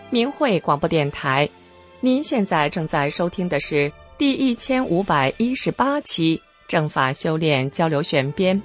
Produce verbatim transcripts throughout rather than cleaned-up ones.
明慧广播电台，您现在正在收听的是第一千五百一十八期正法修炼交流选编。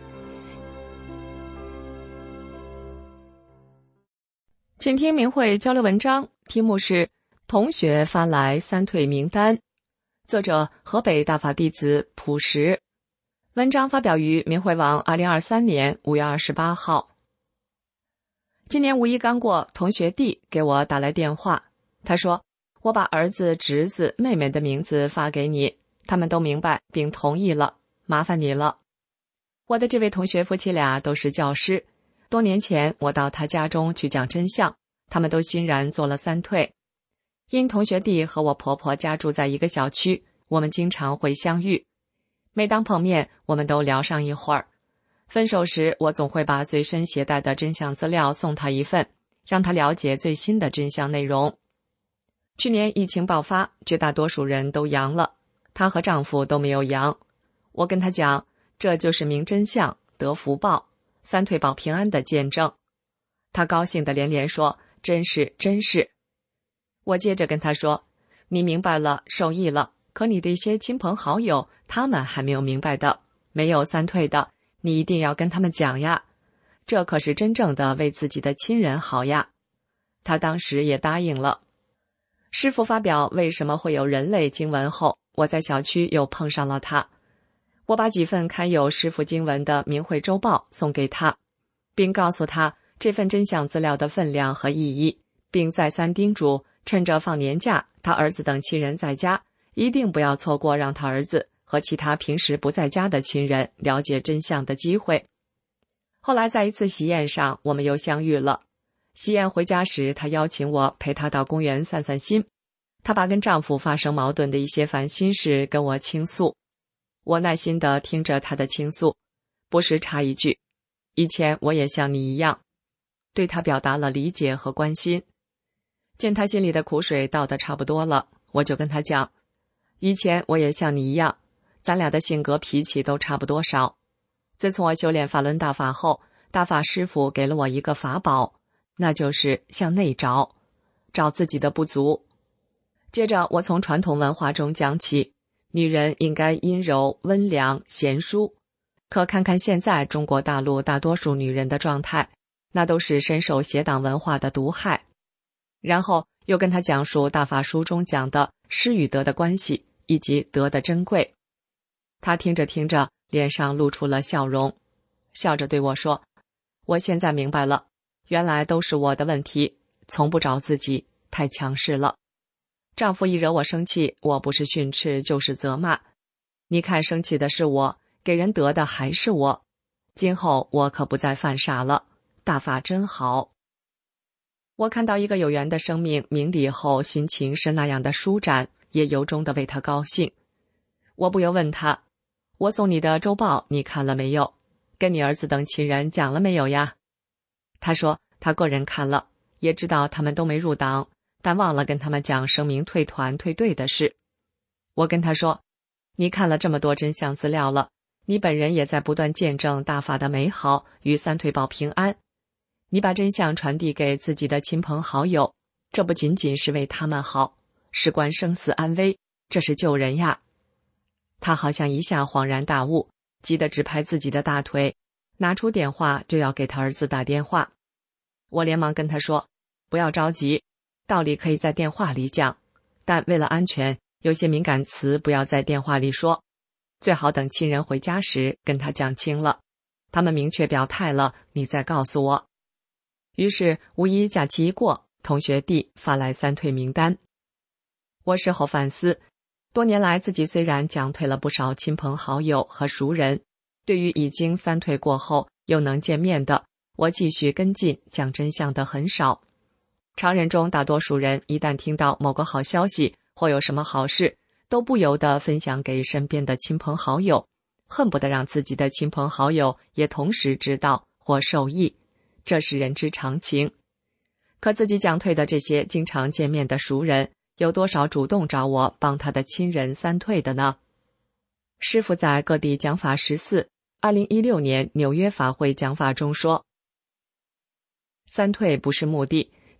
请听明慧交流文章，题目是同学发来三退名单，作者河北大法弟子朴实。文章发表于明慧网二零二三年五月二十八号。今年五一刚过，同学弟给我打来电话，他说我把儿子、侄子、妹妹的名字发给你，他们都明白并同意了，麻烦你了。我的这位同学夫妻俩都是教师，多年前我到他家中去讲真相，他们都欣然做了三退。因同学弟和我婆婆家住在一个小区，我们经常会相遇，每当碰面我们都聊上一会儿。分手时我总会把随身携带的真相资料送他一份，让他了解最新的真相内容。去年疫情爆发，绝大多数人都阳了，她和丈夫都没有阳。我跟她讲，这就是明真相，得福报，三退保平安的见证。她高兴地连连说，真是真是。我接着跟她说，你明白了，受益了，可你的一些亲朋好友，他们还没有明白的，没有三退的，你一定要跟他们讲呀，这可是真正的为自己的亲人好呀。她当时也答应了。师父发表为什么会有人类经文后，我在小区又碰上了他。我把几份刊有师父经文的明慧周报送给他，并告诉他这份真相资料的分量和意义，并再三叮嘱趁着放年假，他儿子等亲人在家，一定不要错过让他儿子和其他平时不在家的亲人了解真相的机会。后来在一次喜宴上，我们又相遇了。喜宴回家时，她邀请我陪她到公园散散心。她把跟丈夫发生矛盾的一些烦心事跟我倾诉。我耐心地听着她的倾诉，不时插一句，以前我也像你一样，对她表达了理解和关心。见她心里的苦水倒得差不多了，我就跟她讲，以前我也像你一样，咱俩的性格脾气都差不多少。自从我修炼法轮大法后，大法师父给了我一个法宝，那就是向内找，找自己的不足。接着我从传统文化中讲起，女人应该阴柔、温良、贤淑。可看看现在中国大陆大多数女人的状态，那都是深受邪党文化的毒害。然后又跟她讲述大法书中讲的失与得的关系，以及德的珍贵。她听着听着，脸上露出了笑容，笑着对我说，我现在明白了，原来都是我的问题，从不找自己，太强势了。丈夫一惹我生气，我不是训斥就是责骂。你看生气的是我，给人得的还是我。今后我可不再犯傻了，大法真好。我看到一个有缘的生命明理后，心情是那样的舒展，也由衷的为他高兴。我不由问他，我送你的周报你看了没有？跟你儿子等亲人讲了没有呀？他说他个人看了，也知道他们都没入党，但忘了跟他们讲声明退团退队的事。我跟他说，你看了这么多真相资料了，你本人也在不断见证大法的美好与三退保平安。你把真相传递给自己的亲朋好友，这不仅仅是为他们好，事关生死安危，这是救人呀。他好像一下恍然大悟，急得直拍自己的大腿，拿出电话就要给他儿子打电话。我连忙跟他说，不要着急，道理可以在电话里讲，但为了安全，有些敏感词不要在电话里说，最好等亲人回家时跟他讲清了，他们明确表态了，你再告诉我。于是五一假期一过，同学弟发来三退名单。我事后反思，多年来自己虽然讲退了不少亲朋好友和熟人，对于已经三退过后又能见面的，我继续跟进讲真相的很少。常人中大多数人一旦听到某个好消息或有什么好事，都不由得分享给身边的亲朋好友，恨不得让自己的亲朋好友也同时知道或受益，这是人之常情。可自己讲退的这些经常见面的熟人，有多少主动找我帮他的亲人三退的呢？师父在各地讲法十四，二零一六年纽约法会讲法中说，三退不是目的，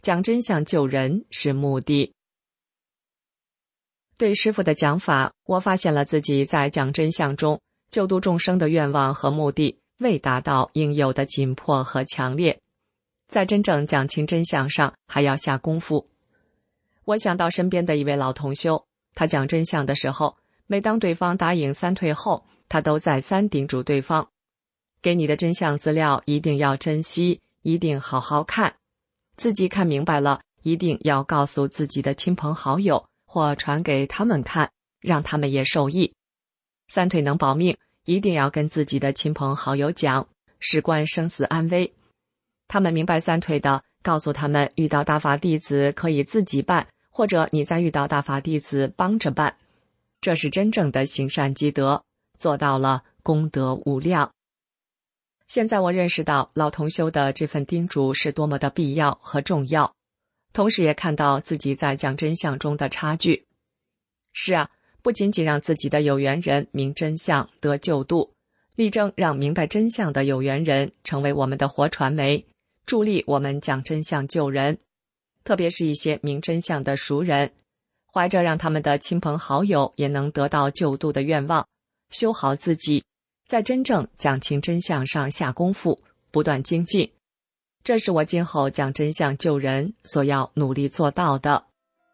讲真相救人是目的。对师父的讲法，我发现了自己在讲真相中救度众生的愿望和目的未达到应有的紧迫和强烈，在真正讲清真相上还要下功夫。我想到身边的一位老同修，他讲真相的时候，每当对方答应三退后，他都再三叮嘱对方，给你的真相资料一定要珍惜，一定好好看，自己看明白了，一定要告诉自己的亲朋好友或传给他们看，让他们也受益。三退能保命，一定要跟自己的亲朋好友讲，事关生死安危。他们明白三退的，告诉他们遇到大法弟子可以自己办，或者你再遇到大法弟子帮着办，这是真正的行善积德，做到了功德无量。现在我认识到老同修的这份叮嘱是多么的必要和重要，同时也看到自己在讲真相中的差距。是啊，不仅仅让自己的有缘人明真相得救度，力争让明白真相的有缘人成为我们的活传媒，助力我们讲真相救人。特别是一些明真相的熟人，怀着让他们的亲朋好友也能得到救度的愿望，修好自己，在真正讲清真相上下功夫，不断精进。这是我今后讲真相救人所要努力做到的。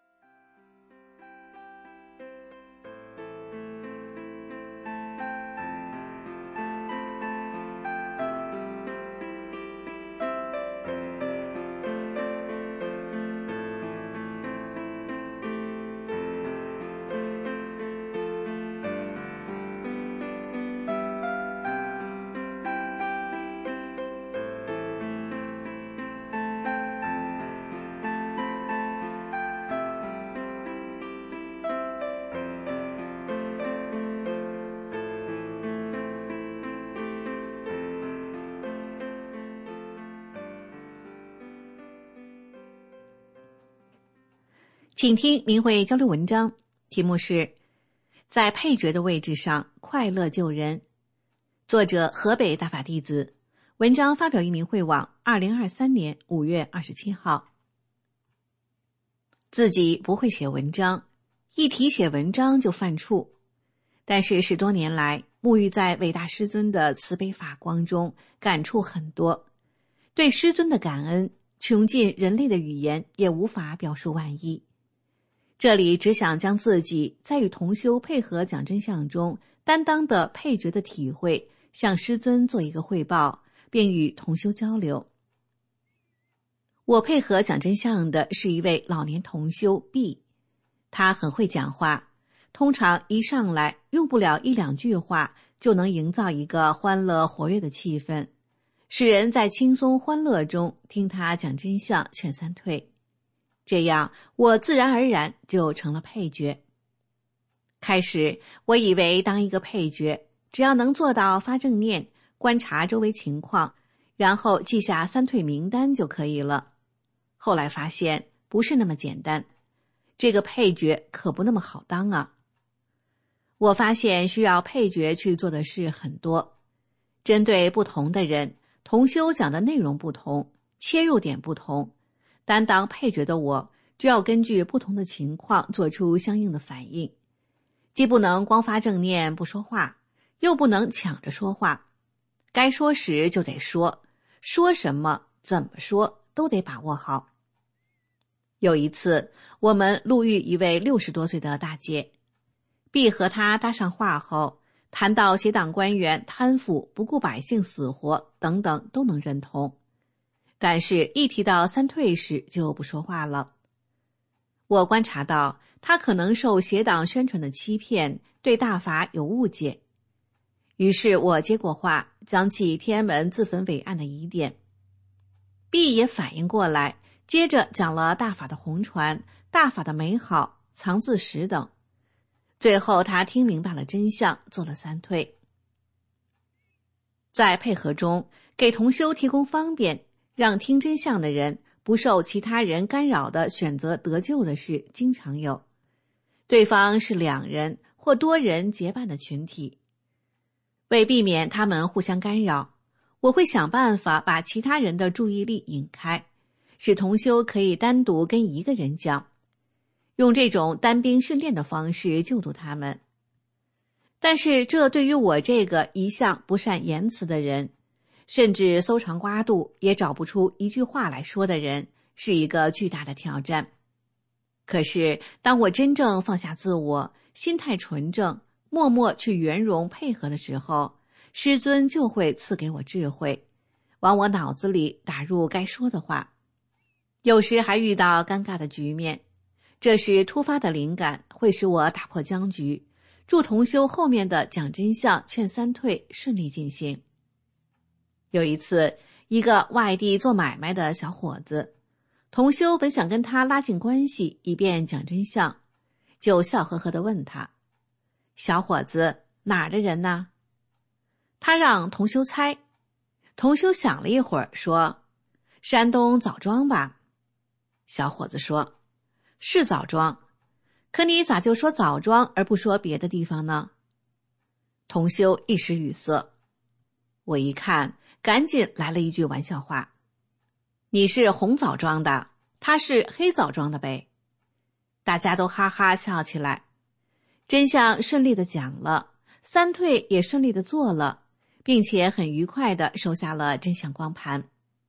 请听明慧交流文章，题目是在配角的位置上快乐救人，作者河北大法弟子，文章发表于明慧网二零二三年五月二十七号。自己不会写文章，一提写文章就犯怵，但是十多年来沐浴在伟大师尊的慈悲法光中，感触很多，对师尊的感恩穷尽人类的语言也无法表述万一。这里只想将自己在与同修配合讲真相中担当的配角的体会向师尊做一个汇报，并与同修交流。我配合讲真相的是一位老年同修 B， 他很会讲话，通常一上来用不了一两句话就能营造一个欢乐活跃的气氛，使人在轻松欢乐中听他讲真相劝三退。这样我自然而然就成了配角。开始我以为当一个配角只要能做到发正念，观察周围情况，然后记下三退名单就可以了。后来发现不是那么简单，这个配角可不那么好当啊。我发现需要配角去做的事很多，针对不同的人，同修讲的内容不同，切入点不同，担当配角的我就要根据不同的情况做出相应的反应，既不能光发正念不说话，又不能抢着说话，该说时就得说，说什么怎么说都得把握好。有一次我们路遇一位六十多岁的大姐，必和她搭上话后，谈到协党官员贪腐不顾百姓死活等等都能认同，但是一提到三退时就不说话了。我观察到他可能受邪党宣传的欺骗，对大法有误解，于是我接过话，讲起天安门自焚伟案的疑点。 B 也反应过来，接着讲了大法的红传、大法的美好、藏字石等，最后他听明白了真相，做了三退。在配合中给同修提供方便，让听真相的人不受其他人干扰的选择得救的事经常有，对方是两人或多人结伴的群体。为避免他们互相干扰，我会想办法把其他人的注意力引开， 使同修可以单独跟一个人讲，用这种单兵训练的方式救度他们。但是这对于我这个一向不善言辞的人，甚至搜肠刮肚也找不出一句话来说的人，是一个巨大的挑战。可是当我真正放下自我，心态纯正，默默去圆融配合的时候，师尊就会赐给我智慧，往我脑子里打入该说的话。有时还遇到尴尬的局面，这时突发的灵感会使我打破僵局，助同修后面的讲真相劝三退顺利进行。有一次，一个外地做买卖的小伙子，同修本想跟他拉近关系，以便讲真相，就笑呵呵地问他：小伙子，哪儿的人呢？他让同修猜。同修想了一会儿说：山东枣庄吧。小伙子说：是枣庄，可你咋就说枣庄而不说别的地方呢？同修一时语塞。我一看，赶紧来了一句玩笑话：你是红枣庄的，他是黑枣庄的呗。大家都哈哈笑起来。真相顺利地讲了，三退也顺利地做了，并且很愉快地收下了真相光盘。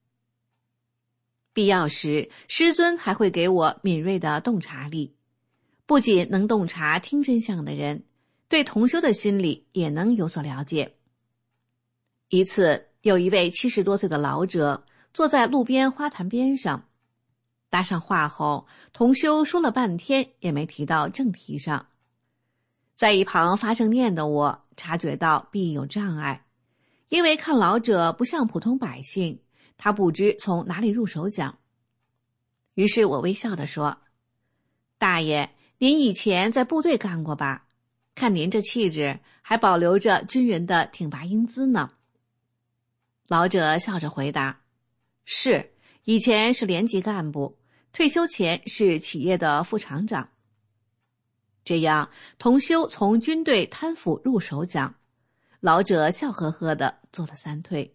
必要时，师尊还会给我敏锐的洞察力，不仅能洞察听真相的人，对同修的心理也能有所了解。一次，有一位七十多岁的老者坐在路边花坛边上，搭上话后，同修说了半天也没提到正题上。在一旁发正念的我察觉到必有障碍，因为看老者不像普通百姓，他不知从哪里入手讲。于是我微笑地说：大爷，您以前在部队干过吧？看您这气质，还保留着军人的挺拔英姿呢。老者笑着回答：是，以前是连级干部，退休前是企业的副厂长。这样，同修从军队贪腐入手讲，老者笑呵呵地做了三退。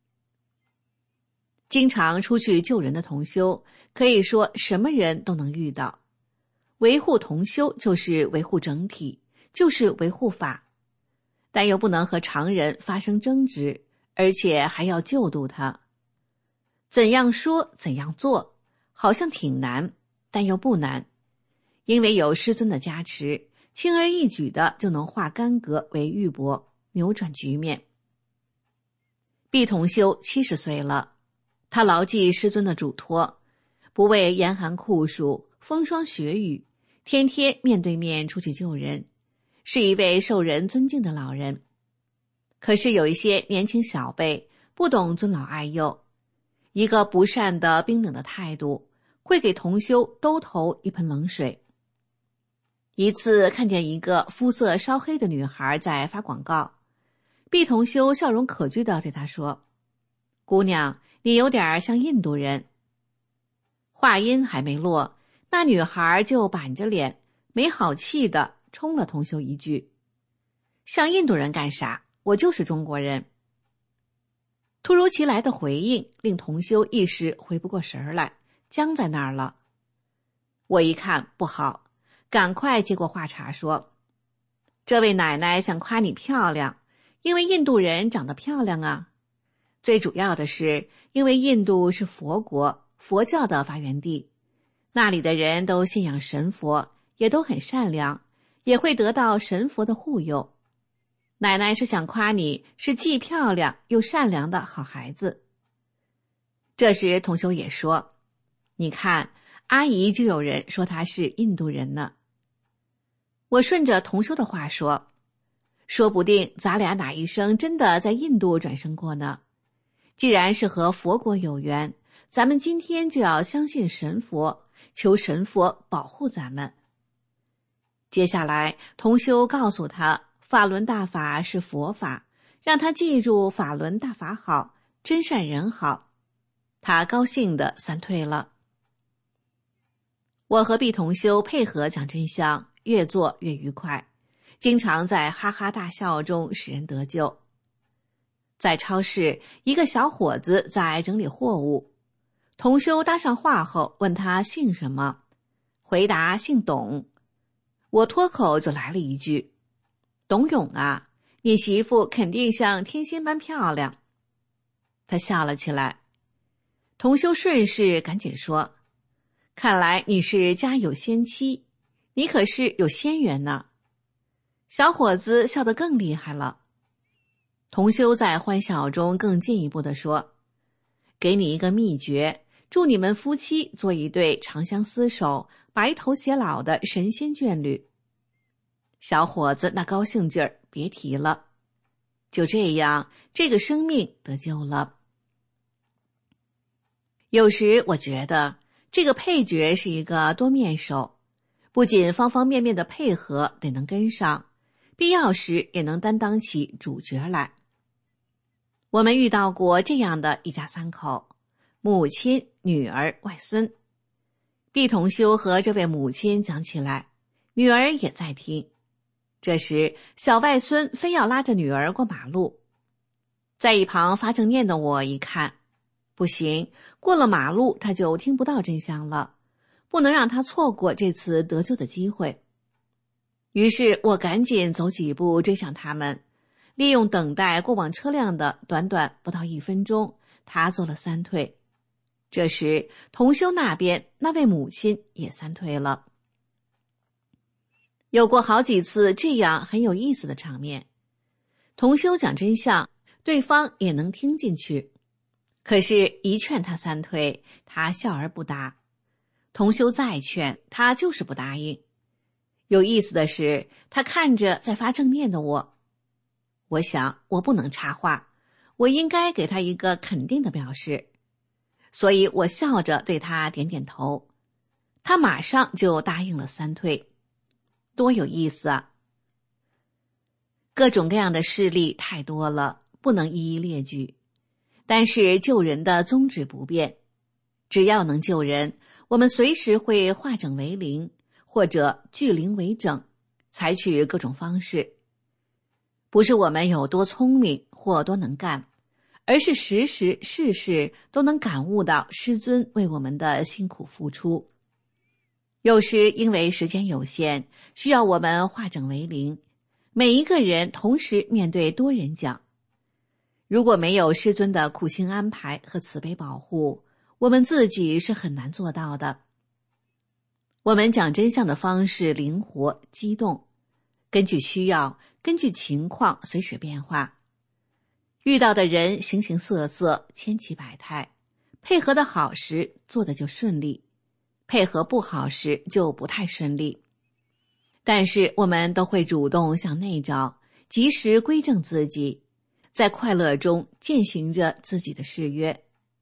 经常出去救人的同修，可以说什么人都能遇到。维护同修就是维护整体，就是维护法，但又不能和常人发生争执，而且还要救度他。怎样说怎样做，好像挺难，但又不难，因为有师尊的加持，轻而易举的就能化干戈为玉帛，扭转局面。毕同修七十岁了，他牢记师尊的嘱托，不畏严寒酷暑、风霜雪雨，天天面对面出去救人，是一位受人尊敬的老人。可是有一些年轻小辈不懂尊老爱幼，一个不善的冰冷的态度会给同修兜头一盆冷水。一次看见一个肤色稍黑的女孩在发广告，毕同修笑容可掬地对她说：姑娘，你有点像印度人。话音还没落，那女孩就板着脸没好气地冲了同修一句：像印度人干啥？我就是中国人。突如其来的回应令同修一时回不过神来，僵在那儿了。我一看不好，赶快接过话茬说：这位奶奶想夸你漂亮，因为印度人长得漂亮啊。最主要的是，因为印度是佛国，佛教的发源地，那里的人都信仰神佛，也都很善良，也会得到神佛的护佑。奶奶是想夸你是既漂亮又善良的好孩子。这时同修也说：你看，阿姨就有人说她是印度人呢。我顺着同修的话说：说不定咱俩哪一生真的在印度转生过呢。既然是和佛国有缘，咱们今天就要相信神佛，求神佛保护咱们。接下来同修告诉他，法轮大法是佛法，让他记住法轮大法好，真善人好。他高兴地散退了。我和毕同修配合讲真相，越做越愉快，经常在哈哈大笑中使人得救。在超市，一个小伙子在整理货物， 同修搭上话后，问他姓什么，回答姓董。我脱口就来了一句：董永啊，你媳妇肯定像天仙般漂亮。他笑了起来。同修顺势赶紧说：看来你是家有仙妻，你可是有仙缘呢。小伙子笑得更厉害了。同修在欢笑中更进一步地说：给你一个秘诀，祝你们夫妻做一对长相厮守、白头偕老的神仙眷侣。小伙子那高兴劲儿别提了。就这样，这个生命得救了。有时我觉得这个配角是一个多面手，不仅方方面面的配合得能跟上，必要时也能担当起主角来。我们遇到过这样的一家三口，母亲、女儿、外孙。毕同修和这位母亲讲起来，女儿也在听。这时小外孙非要拉着女儿过马路，在一旁发正念的我一看，不行，过了马路他就听不到真相了，不能让他错过这次得救的机会。于是我赶紧走几步追上他们，利用等待过往车辆的短短不到一分钟，他做了三退。这时同修那边那位母亲也三退了。有过好几次这样很有意思的场面，同修讲真相，对方也能听进去，可是一劝他三退，他笑而不答。同修再劝，他就是不答应。有意思的是，他看着在发正念的我，我想我不能插话，我应该给他一个肯定的表示，所以我笑着对他点点头，他马上就答应了三退。多有意思啊！各种各样的事例太多了，不能一一列举。但是救人的宗旨不变，只要能救人，我们随时会化整为零，或者聚零为整，采取各种方式。不是我们有多聪明或多能干，而是时时事事都能感悟到师尊为我们的辛苦付出。有时因为时间有限，需要我们化整为零，每一个人同时面对多人讲。如果没有师尊的苦心安排和慈悲保护，我们自己是很难做到的。我们讲真相的方式灵活机动，根据需要，根据情况随时变化。遇到的人形形色色，千奇百态，配合的好时做的就顺利，配合不好时就不太顺利。但是我们都会主动向内找，及时归正自己，在快乐中践行着自己的誓约。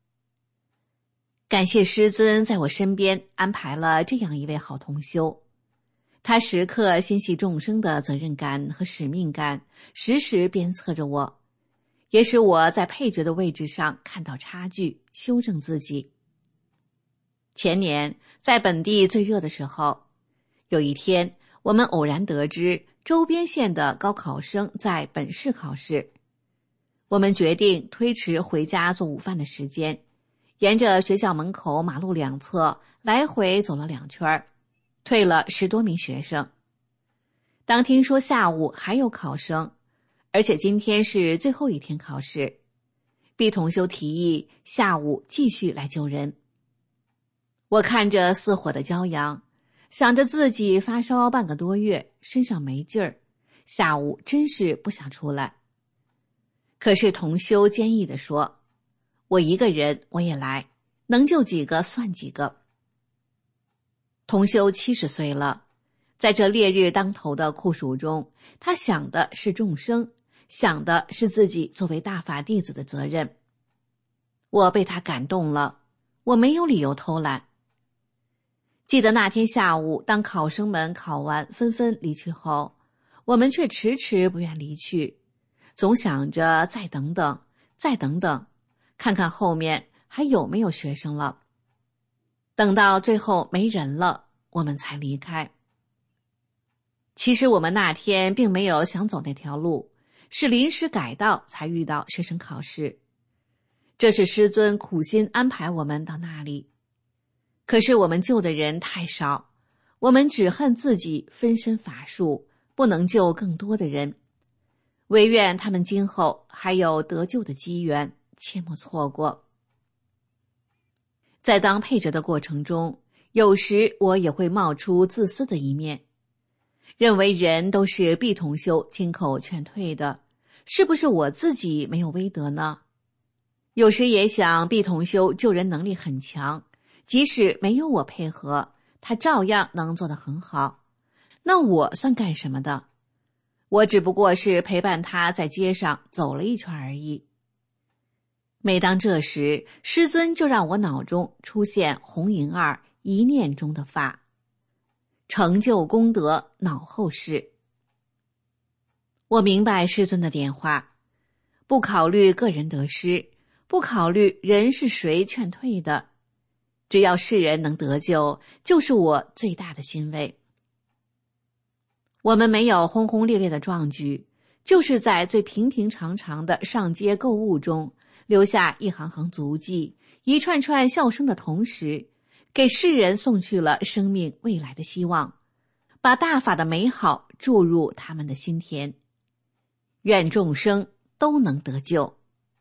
感谢师尊在我身边安排了这样一位好同修，他时刻心系众生的责任感和使命感，时时鞭策着我，也使我在配角的位置上看到差距，修正自己。前年在本地最热的时候，有一天我们偶然得知周边县的高考生在本市考试，我们决定推迟回家做午饭的时间，沿着学校门口马路两侧来回走了两圈，退了十多名学生。当听说下午还有考生，而且今天是最后一天考试，毕同修提议下午继续来救人。我看着似火的骄阳，想着自己发烧半个多月，身上没劲儿，下午真是不想出来。可是同修坚毅地说，我一个人我也来，能救几个算几个。同修七十岁了，在这烈日当头的酷暑中，他想的是众生，想的是自己作为大法弟子的责任。我被他感动了，我没有理由偷懒。记得那天下午，当考生们考完纷纷离去后，我们却迟迟不愿离去，总想着再等等，再等等，看看后面还有没有学生了。等到最后没人了，我们才离开。其实我们那天并没有想走那条路，是临时改道才遇到学生考试。 这是师尊苦心安排我们到那里。可是我们救的人太少，我们只恨自己分身乏术，不能救更多的人。唯愿他们今后还有得救的机缘，切莫错过。在当配角的过程中，有时我也会冒出自私的一面，认为人都是毕同修亲口劝退的，是不是我自己没有威德呢？有时也想毕同修救人能力很强，即使没有我配合，他照样能做得很好。那我算干什么的？我只不过是陪伴他在街上走了一圈而已。每当这时，师尊就让我脑中出现红银儿一念中的法，成就功德脑后事。我明白师尊的点化，不考虑个人得失，不考虑人是谁劝退的，只要世人能得救，就是我最大的欣慰。我们没有轰轰烈烈的壮举，就是在最平平常常的上街购物中留下一行行足迹，一串串笑声的同时，给世人送去了生命未来的希望，把大法的美好注入他们的心田。愿众生都能得救。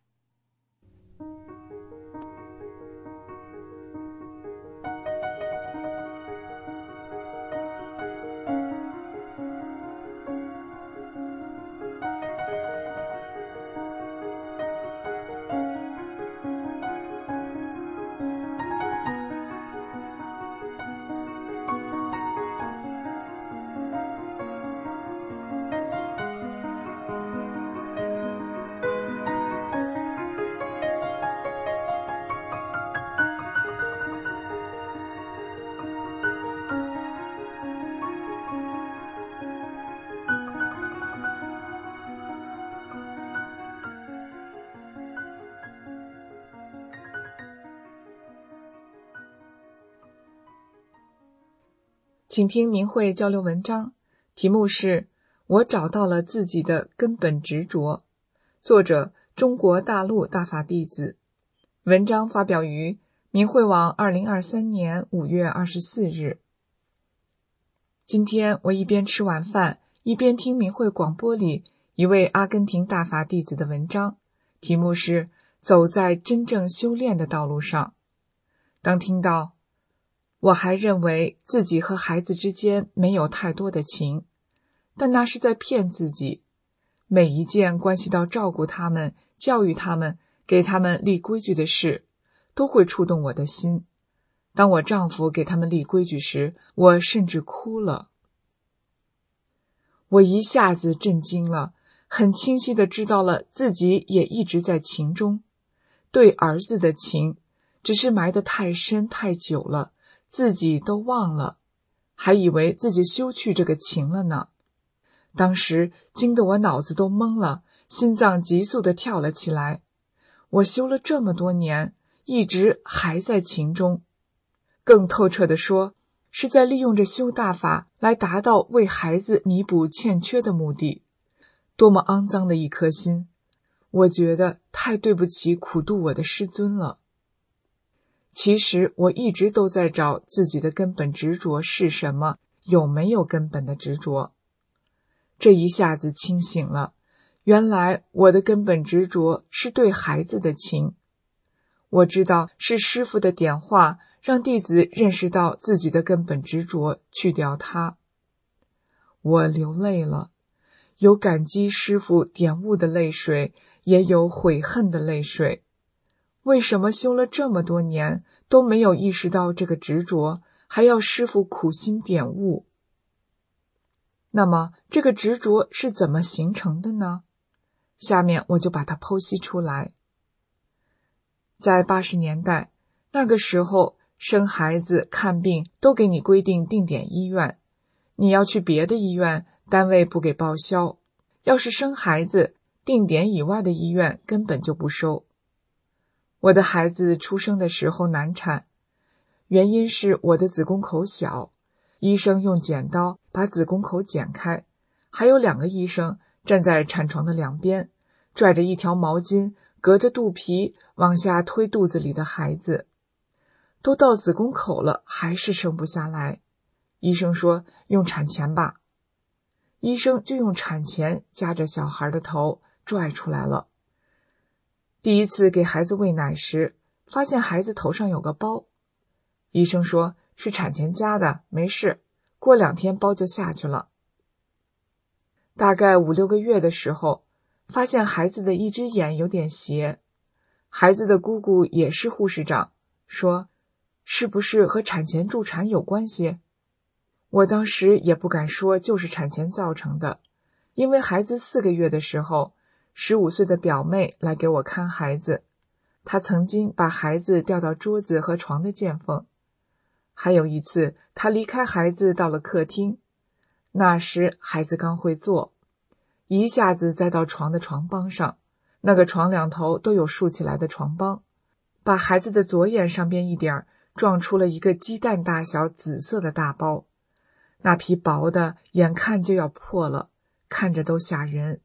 请听明慧交流文章，题目是我找到了自己的根本执着，作者中国大陆大法弟子。文章发表于明慧网二零二三年五月二十四日。今天我一边吃晚饭，一边听明慧广播里一位阿根廷大法弟子的文章，题目是走在真正修炼的道路上。当听到我还认为自己和孩子之间没有太多的情，但那是在骗自己。每一件关系到照顾他们、教育他们、给他们立规矩的事，都会触动我的心。当我丈夫给他们立规矩时，我甚至哭了。我一下子震惊了，很清晰地知道了自己也一直在情中。对儿子的情，只是埋得太深太久了，自己都忘了，还以为自己修去这个情了呢。当时惊得我脑子都懵了，心脏急速地跳了起来。我修了这么多年，一直还在情中。更透彻地说，是在利用着修大法来达到为孩子弥补欠缺的目的。多么肮脏的一颗心！我觉得太对不起苦度我的师尊了。其实我一直都在找自己的根本执着是什么，有没有根本的执着。这一下子清醒了，原来我的根本执着是对孩子的情。我知道是师父的点化，让弟子认识到自己的根本执着，去掉它。我流泪了，有感激师父点悟的泪水，也有悔恨的泪水。为什么修了这么多年都没有意识到这个执着，还要师父苦心点悟？那么这个执着是怎么形成的呢？下面我就把它剖析出来。在八十年代，那个时候生孩子看病都给你规定定点医院，你要去别的医院，单位不给报销。要是生孩子，定点以外的医院根本就不收。我的孩子出生的时候难产，原因是我的子宫口小，医生用剪刀把子宫口剪开，还有两个医生站在产床的两边，拽着一条毛巾隔着肚皮往下推肚子里的孩子，都到子宫口了，还是生不下来。医生说用产钳吧，医生就用产钳夹着小孩的头拽出来了。第一次给孩子喂奶时，发现孩子头上有个包，医生说是产钳夹的，没事，过两天包就下去了。大概五六个月的时候，发现孩子的一只眼有点斜，孩子的姑姑也是护士长，说是不是和产钳助产有关系？我当时也不敢说就是产钳造成的，因为孩子四个月的时候，十五岁的表妹来给我看孩子，她曾经把孩子吊到桌子和床的间缝。还有一次，她离开孩子到了客厅，那时孩子刚会坐，一下子栽到床的床帮上，那个床两头都有竖起来的床帮，把孩子的左眼上边一点撞出了一个鸡蛋大小紫色的大包，那皮薄的眼看就要破了，看着都吓人。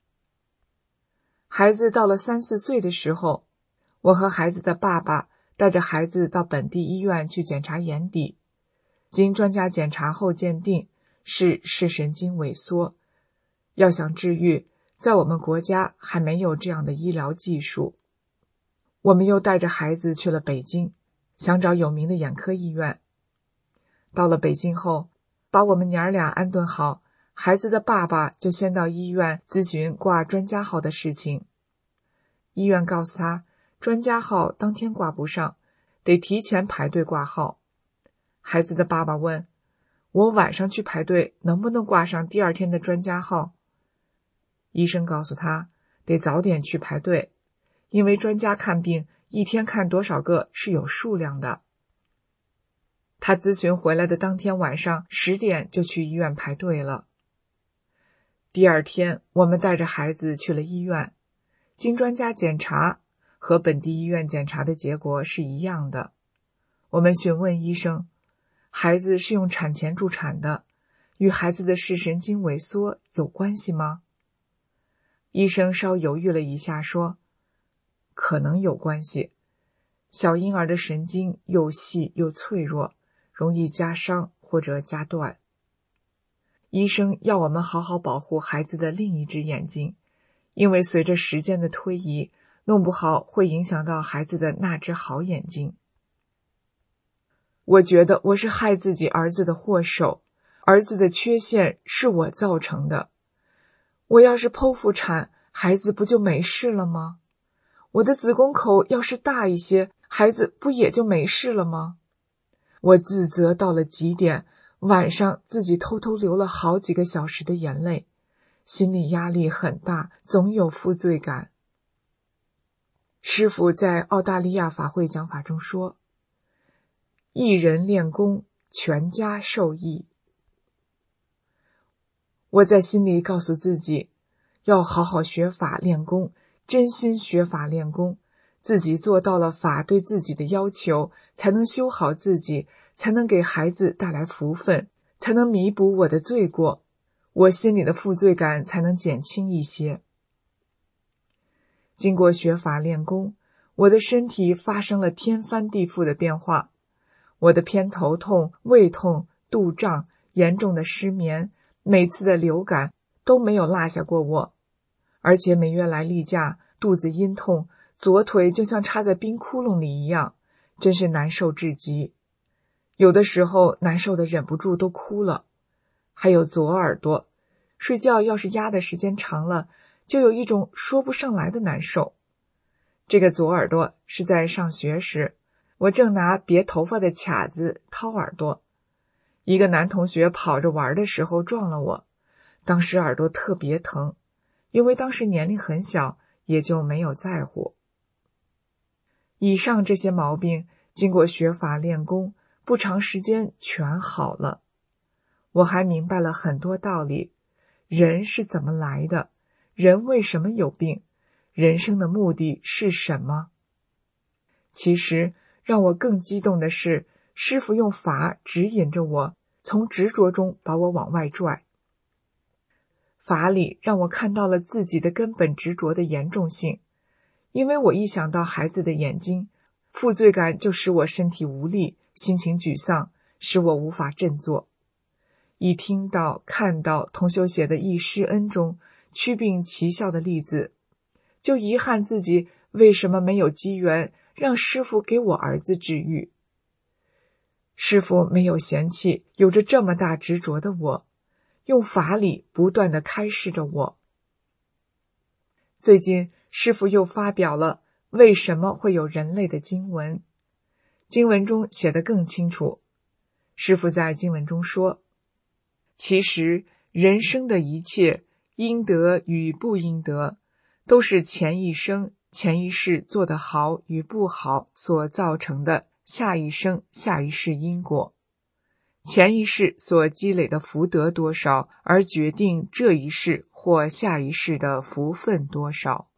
孩子到了三四岁的时候，我和孩子的爸爸带着孩子到本地医院去检查眼底，经专家检查后鉴定是视神经萎缩。要想治愈，在我们国家还没有这样的医疗技术。我们又带着孩子去了北京，想找有名的眼科医院。到了北京后，把我们娘俩安顿好，孩子的爸爸就先到医院咨询挂专家号的事情。医院告诉他，专家号当天挂不上，得提前排队挂号。孩子的爸爸问，我晚上去排队能不能挂上第二天的专家号？医生告诉他，得早点去排队，因为专家看病一天看多少个是有数量的。他咨询回来的当天晚上十点就去医院排队了。第二天，我们带着孩子去了医院，经专家检查，和本地医院检查的结果是一样的。我们询问医生，孩子是用产钳助产的，与孩子的视神经萎缩有关系吗？医生稍犹豫了一下说，可能有关系，小婴儿的神经又细又脆弱，容易夹伤或者夹断。医生要我们好好保护孩子的另一只眼睛，因为随着时间的推移，弄不好会影响到孩子的那只好眼睛。我觉得我是害自己儿子的祸首，儿子的缺陷是我造成的。我要是剖腹产，孩子不就没事了吗？我的子宫口要是大一些，孩子不也就没事了吗？我自责到了极点，晚上自己偷偷流了好几个小时的眼泪，心理压力很大，总有负罪感。师父在澳大利亚法会讲法中说，一人练功，全家受益。我在心里告诉自己，要好好学法练功，真心学法练功，自己做到了法对自己的要求，才能修好自己，才能给孩子带来福分，才能弥补我的罪过，我心里的负罪感才能减轻一些。经过学法练功，我的身体发生了天翻地覆的变化，我的偏头痛、胃痛、肚胀、严重的失眠，每次的流感都没有落下过我，而且每月来例假，肚子阴痛，左腿就像插在冰窟窿里一样，真是难受至极。有的时候难受的忍不住都哭了。还有左耳朵，睡觉要是压的时间长了，就有一种说不上来的难受。这个左耳朵是在上学时，我正拿别头发的卡子掏耳朵，一个男同学跑着玩的时候撞了我，当时耳朵特别疼，因为当时年龄很小，也就没有在乎。以上这些毛病，经过学法练功，不长时间全好了。我还明白了很多道理，人是怎么来的，人为什么有病，人生的目的是什么？其实让我更激动的是，师父用法指引着我，从执着中把我往外拽。法理让我看到了自己的根本执着的严重性， 因为我一想到孩子的眼睛，负罪感就使我身体无力，心情沮丧，使我无法振作。一听到看到同修写的忆师恩中祛病奇效的例子，就遗憾自己为什么没有机缘让师父给我儿子治愈。师父没有嫌弃有着这么大执着的我，用法理不断地开示着我。最近师父又发表了为什么会有人类的经文，经文中写得更清楚。师父在经文中说，其实人生的一切应得与不应得，都是前一生前一世做得好与不好所造成的下一生下一世因果。前一世所积累的福德多少，而决定这一世或下一世的福分多少。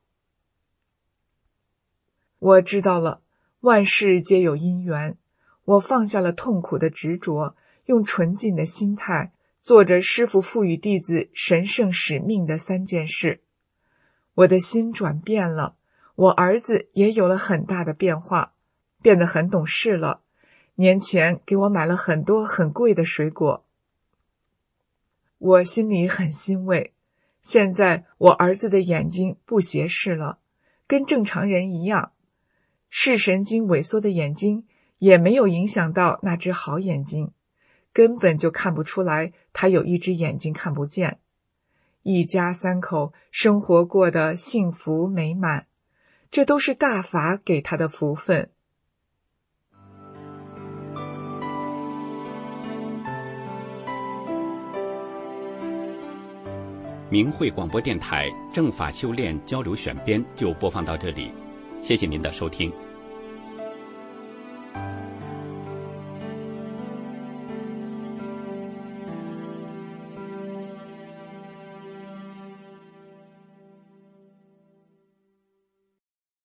我知道了，万事皆有因缘，我放下了痛苦的执着，用纯净的心态做着师父赋予弟子神圣使命的三件事。我的心转变了，我儿子也有了很大的变化，变得很懂事了。年前给我买了很多很贵的水果，我心里很欣慰。现在我儿子的眼睛不斜视了，跟正常人一样。视神经萎缩的眼睛也没有影响到那只好眼睛，根本就看不出来他有一只眼睛看不见。一家三口生活过得幸福美满，这都是大法给他的福分。 明慧广播电台正法修炼交流选编就播放到这里，谢谢您的收听。